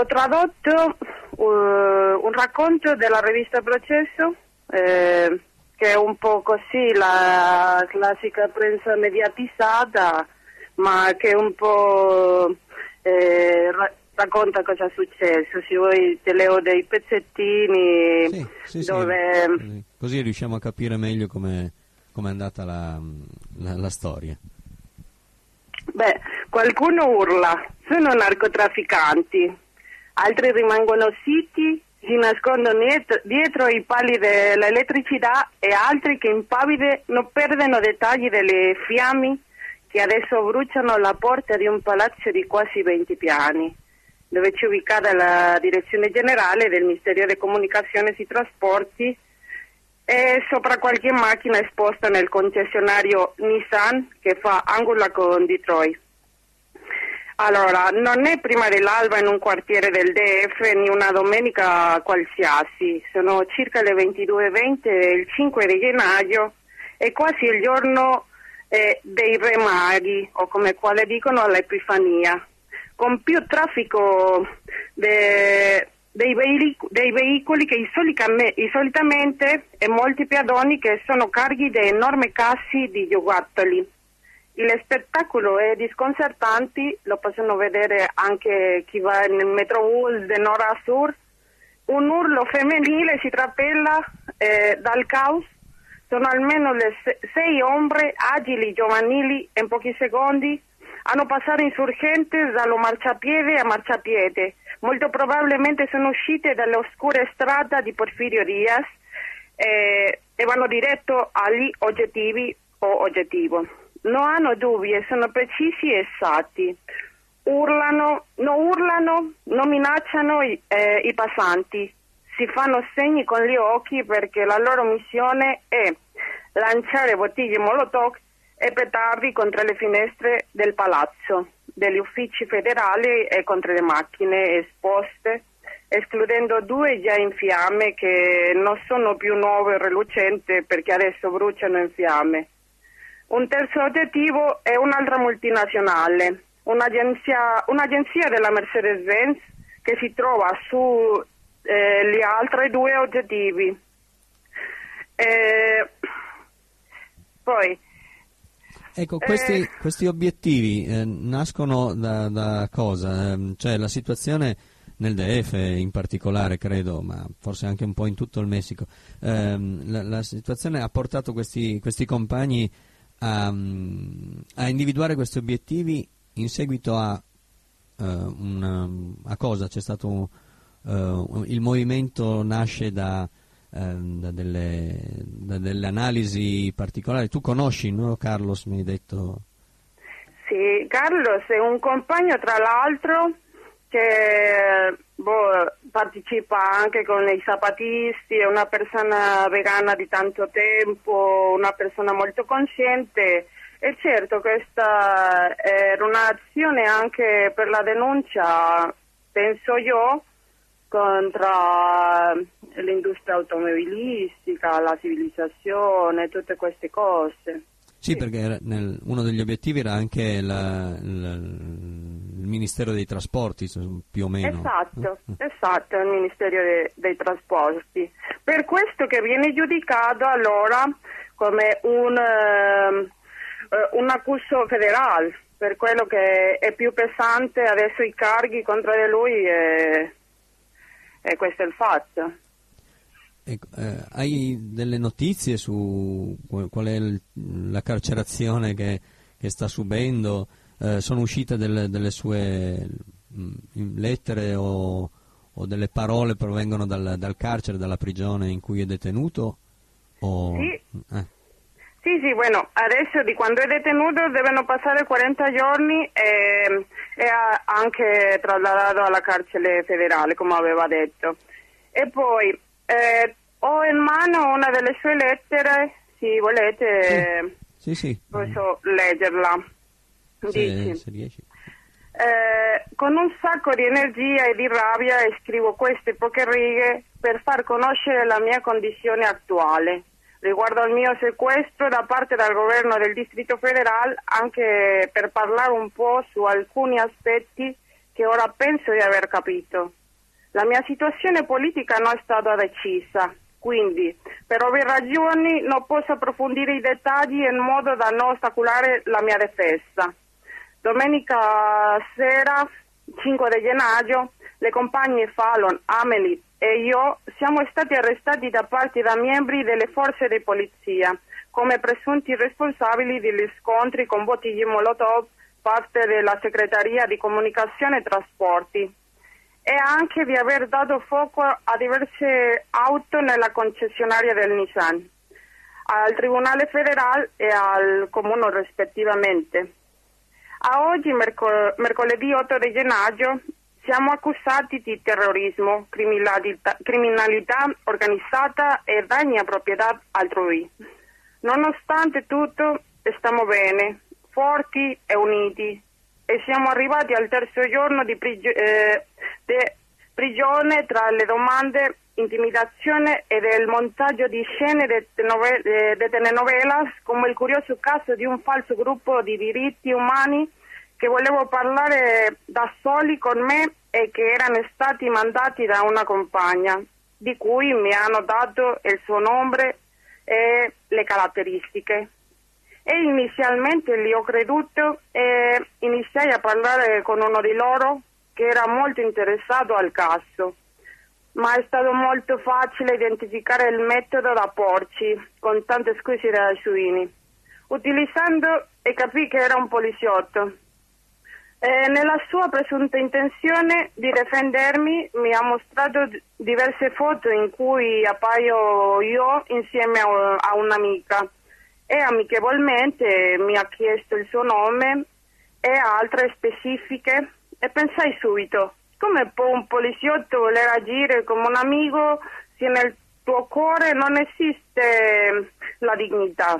ho tradotto un racconto della rivista Processo, che è un po' così la classica prensa mediatizzata, ma che un po' racconta cosa è successo. Se vuoi te leo dei pezzettini dove... Sì. Così riusciamo a capire meglio come è andata la storia. Beh, qualcuno urla, sono narcotrafficanti, altri rimangono zitti, si nascondono dietro i pali dell'elettricità e altri che impavide non perdono dettagli delle fiamme che adesso bruciano la porta di un palazzo di quasi 20 piani, dove c'è ubicata la direzione generale del Ministero delle Comunicazioni e Trasporti e sopra qualche macchina esposta nel concessionario Nissan che fa angola con Detroit. Allora, non è prima dell'alba in un quartiere del DF ni una domenica qualsiasi, sono circa le 22:20 il 5 di gennaio e quasi il giorno dei Re Maghi, o come quale dicono all'Epifania, con più traffico dei veicoli che solitamente e molti pedoni che sono carichi di enormi cassi di giocattoli. Il spettacolo è disconcertante, lo possono vedere anche chi va nel metrobus da nord a sud. Un urlo femminile si trapela dal caos. Sono almeno le 6 ombre agili, giovanili, in pochi secondi hanno passato insurgenti dallo marciapiede a marciapiede. Molto probabilmente sono uscite dalle oscure strade di Porfirio Diaz e vanno diretto agli oggettivo. Non hanno dubbi e sono precisi e esatti. Non minacciano i passanti, si fanno segni con gli occhi perché la loro missione è lanciare bottiglie Molotov e petardi contro le finestre del palazzo, degli uffici federali e contro le macchine esposte, escludendo 2 già in fiamme che non sono più nuove e relucenti perché adesso bruciano in fiamme. Un terzo oggettivo è un'altra multinazionale, un'agenzia della Mercedes-Benz che si trova su gli altri 2 oggettivi. Poi ecco, questi obiettivi nascono da cosa? Cioè la situazione nel DF in particolare, credo, ma forse anche un po' in tutto il Messico, la situazione ha portato questi compagni a individuare questi obiettivi in seguito a cosa? C'è stato il movimento nasce da delle analisi particolari. Tu conosci, no, Carlos, mi hai detto? Sì, Carlos è un compagno tra l'altro che partecipa anche con i zapatisti, è una persona vegana di tanto tempo, una persona molto consciente e certo questa era un'azione anche per la denuncia, penso io, contro l'industria automobilistica, la civilizzazione, tutte queste cose. Sì, perché uno degli obiettivi era anche il Ministero dei Trasporti, più o meno. Esatto, il Ministero dei Trasporti. Per questo che viene giudicato allora come un accuso federale, per quello che è più pesante adesso i carghi contro di lui e questo è il fatto. Ecco, hai delle notizie su qual è la carcerazione che sta subendo? Sono uscite delle sue lettere o delle parole provengono dal carcere, dalla prigione in cui è detenuto? Sì, bueno, adesso di quando è detenuto devono passare 40 giorni e anche trasladato alla carcere federale, come aveva detto. E poi ho in mano una delle sue lettere, se volete sì. posso leggerla. Se riesci. Con un sacco di energia e di rabbia scrivo queste poche righe per far conoscere la mia condizione attuale riguardo al mio sequestro da parte del governo del Distrito Federale, anche per parlare un po' su alcuni aspetti che ora penso di aver capito. La mia situazione politica non è stata decisa, quindi per ovvie ragioni non posso approfondire i dettagli in modo da non ostacolare la mia difesa. Domenica sera, 5 di gennaio, le compagne Fallon, Amelie e io siamo stati arrestati da parte da membri delle forze di polizia come presunti responsabili degli scontri con bottiglie Molotov parte della segreteria di comunicazione e trasporti e anche di aver dato fuoco a diverse auto nella concessionaria del Nissan, al Tribunale Federale e al Comune rispettivamente. A oggi, mercoledì 8 di gennaio, siamo accusati di terrorismo, criminalità organizzata e danni a proprietà altrui. Nonostante tutto, stiamo bene, forti e uniti, e siamo arrivati al terzo giorno di prigione tra le domande, intimidazione e del montaggio di scene di telenovelas, come il curioso caso di un falso gruppo di diritti umani che volevo parlare da soli con me e che erano stati mandati da una compagna, di cui mi hanno dato il suo nome e le caratteristiche. E inizialmente li ho creduto e iniziai a parlare con uno di loro che era molto interessato al caso, ma è stato molto facile identificare il metodo da porci, con tante scuse da suini, utilizzando e capì che era un poliziotto. Nella sua presunta intenzione di difendermi mi ha mostrato diverse foto in cui appaio io insieme a un'amica e amichevolmente mi ha chiesto il suo nome e altre specifiche e pensai subito, come può un poliziotto voler agire come un amico se nel tuo cuore non esiste la dignità?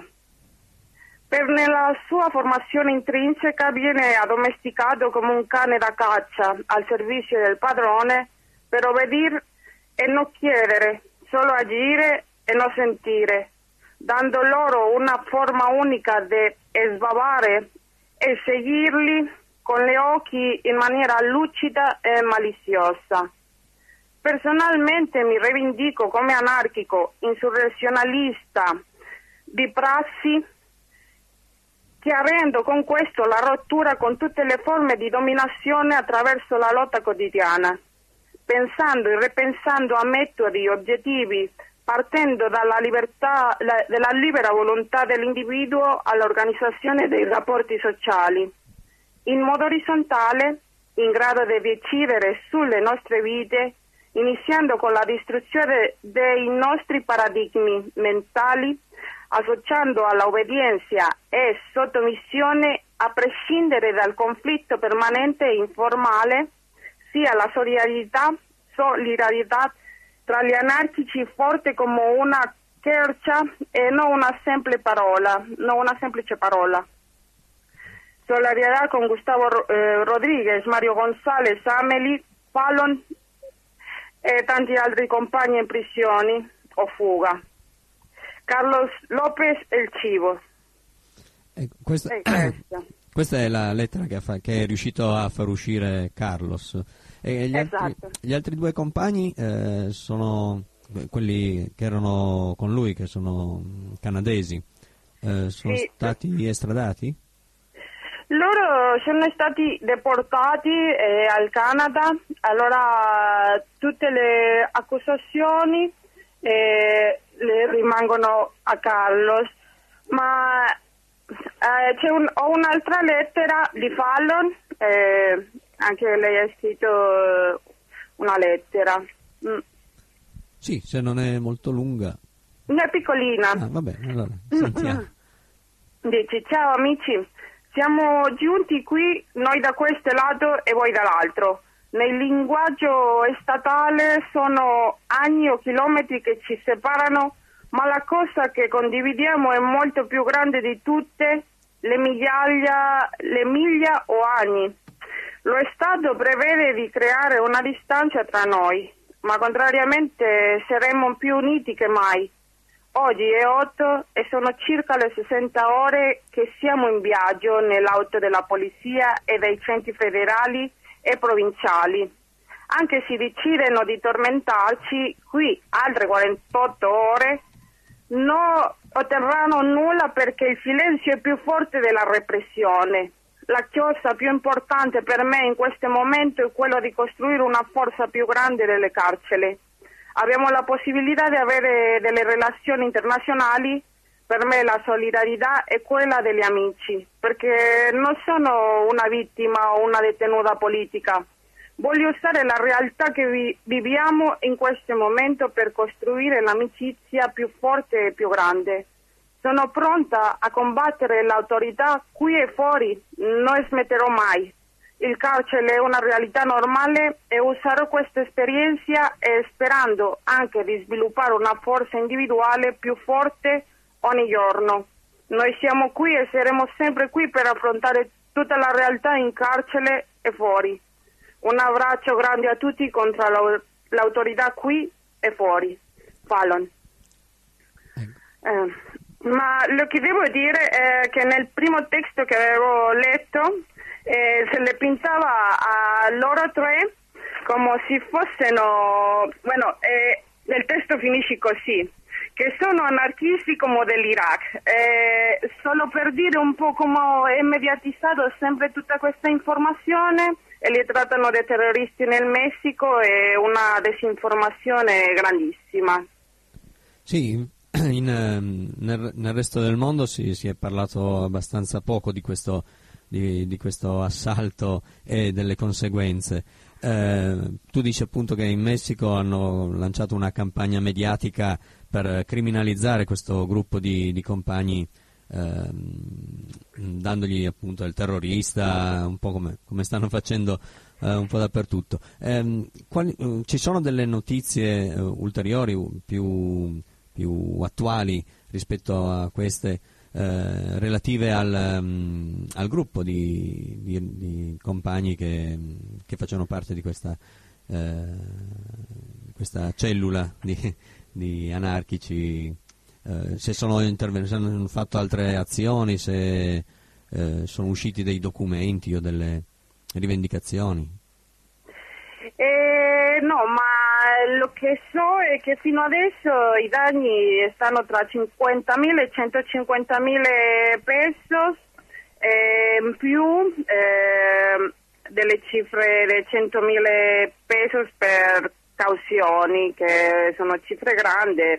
Nella sua formazione intrinseca viene addomesticato come un cane da caccia al servizio del padrone per obbedire e non chiedere, solo agire e non sentire, dando loro una forma unica di sbavare e seguirli con gli occhi in maniera lucida e maliziosa. Personalmente mi rivendico come anarchico, insurrezionalista di prassi, chiarendo con questo la rottura con tutte le forme di dominazione attraverso la lotta quotidiana, pensando e ripensando a metodi oggettivi, partendo dalla libertà, della libera volontà dell'individuo all'organizzazione dei rapporti sociali, in modo orizzontale, in grado di decidere sulle nostre vite, iniziando con la distruzione dei nostri paradigmi mentali, associando alla obbedienza e sottomissione a prescindere dal conflitto permanente e informale, sia la solidarietà tra gli anarchici forte come una quercia e non una semplice parola. Solidarietà con Gustavo Rodriguez, Mario González, Amelie, Fallon e tanti altri compagni in prigione o fuga. Carlos Lopez e il cibo. Questa è la lettera che è riuscito a far uscire Carlos. E gli altri due compagni sono quelli che erano con lui, che sono canadesi. Sono stati estradati? Loro sono stati deportati al Canada, allora tutte le accusazioni le rimangono a Carlos, ma ho un'altra lettera di Fallon, anche lei ha scritto una lettera. Sì, se non è molto lunga. È piccolina. Ah, vabbè, allora sentiamo. Dice: ciao amici, siamo giunti qui noi da questo lato e voi dall'altro. Nel linguaggio statale sono anni o chilometri che ci separano, ma la cosa che condividiamo è molto più grande di tutte le miglia o anni. Lo Stato prevede di creare una distanza tra noi, ma contrariamente saremmo più uniti che mai. Oggi è 8 e sono circa le 60 ore che siamo in viaggio nell'auto della polizia e dei centri federali e provinciali. Anche se decidono di tormentarci, qui altre 48 ore non otterranno nulla perché il silenzio è più forte della repressione. La cosa più importante per me in questo momento è quello di costruire una forza più grande delle carceri. Abbiamo la possibilità di avere delle relazioni internazionali. Per me la solidarietà è quella degli amici, perché non sono una vittima o una detenuta politica. Voglio usare la realtà che viviamo in questo momento per costruire l'amicizia più forte e più grande. Sono pronta a combattere l'autorità qui e fuori, non smetterò mai. Il carcere è una realtà normale e userò questa esperienza sperando anche di sviluppare una forza individuale più forte ogni giorno. Noi siamo qui e saremo sempre qui per affrontare tutta la realtà in carcere e fuori. Un abbraccio grande a tutti contro l'autorità qui e fuori. Fallon. Ma lo che devo dire è che nel primo testo che avevo letto se le pintava a loro tre come se fossero, nel testo finisce così, che sono anarchisti come dell'Iraq. Solo per dire un po' come è mediatizzato sempre tutta questa informazione e li trattano di terroristi nel Messico, è una disinformazione grandissima. Sì, nel resto del mondo si è parlato abbastanza poco di questo assalto e delle conseguenze. Tu dici appunto che in Messico hanno lanciato una campagna mediatica per criminalizzare questo gruppo di compagni, dandogli appunto il terrorista, un po' come stanno facendo un po' dappertutto. Ci sono delle notizie ulteriori più attuali rispetto a queste, relative al gruppo di compagni che facevano parte di questa cellula di anarchici, se sono intervenuti, se hanno fatto altre azioni, se sono usciti dei documenti o delle rivendicazioni? No, ma lo che so è che fino adesso i danni stanno tra 50.000 e 150.000 pesos, in più delle cifre di 100.000 pesos per cauzioni, che sono cifre grandi.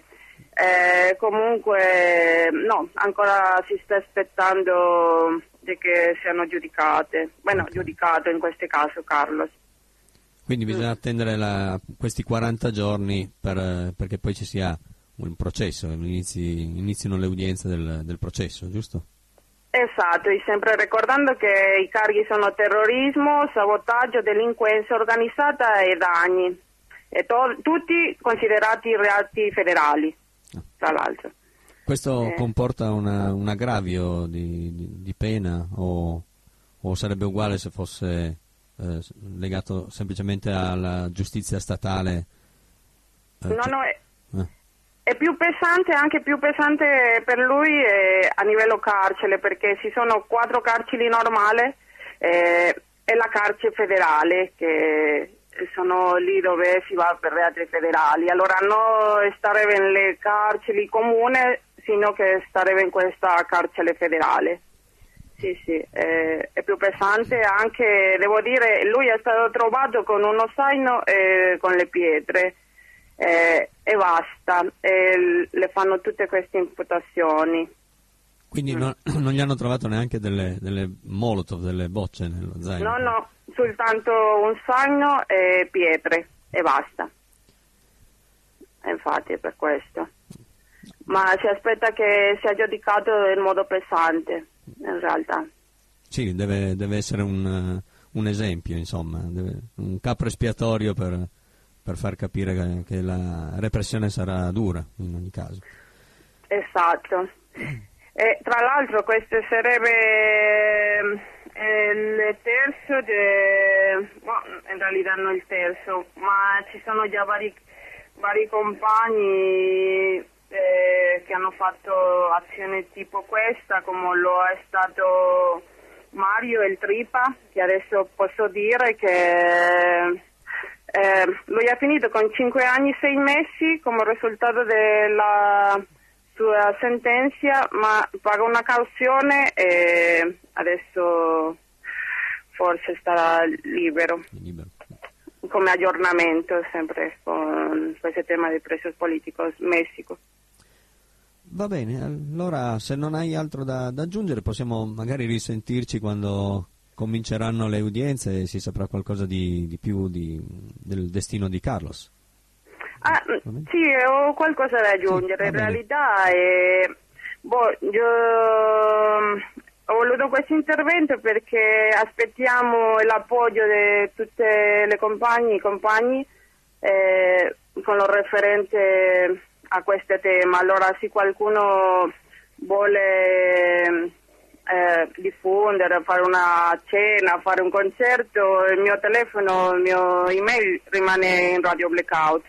Comunque no, ancora si sta aspettando di che siano giudicate. Giudicato in questo caso Carlos. Quindi bisogna attendere questi 40 giorni perché poi ci sia un processo, inizino le udienze del processo, giusto? Esatto, e sempre ricordando che i carichi sono terrorismo, sabotaggio, delinquenza organizzata e danni, e tutti considerati reati federali, tra l'altro. Questo comporta un aggravio di pena o sarebbe uguale se fosse legato semplicemente alla giustizia statale? È più pesante, anche più pesante per lui a livello carcere, perché ci sono 4 carceri normali e la carcere federale, che sono lì dove si va per reati federali. Allora non stare nelle carceri comuni, sino che stare in questa carcere federale. Sì, è più pesante. Anche, devo dire, lui è stato trovato con uno zaino e con le pietre e basta, le fanno tutte queste imputazioni. Quindi non gli hanno trovato neanche delle molotov, delle bocce nello zaino? No, soltanto un zaino e pietre e basta. Infatti è per questo. Ma si aspetta che sia giudicato in modo pesante, in realtà. Sì, deve essere un esempio, insomma, un capro espiatorio per far capire che la repressione sarà dura in ogni caso. Esatto. E tra l'altro questo sarebbe il terzo, in realtà non il terzo, ma ci sono già vari compagni che hanno fatto azioni tipo questa, come lo è stato Mario El Tripa, che adesso posso dire che lui ha finito con 5 anni e 6 mesi come risultato della sua sentenza, ma paga una cauzione e adesso forse starà libero. Come aggiornamento sempre con questo tema dei presos políticos Messico. Va bene, allora se non hai altro da aggiungere possiamo magari risentirci quando cominceranno le udienze e si saprà qualcosa di più del destino di Carlos. Sì, ho qualcosa da aggiungere. Sì, in realtà io ho voluto questo intervento perché aspettiamo l'appoggio di tutte le compagni con lo referente a questo tema. Allora, se qualcuno vuole diffondere, fare una cena, fare un concerto, il mio telefono, il mio email rimane in Radio Blackout.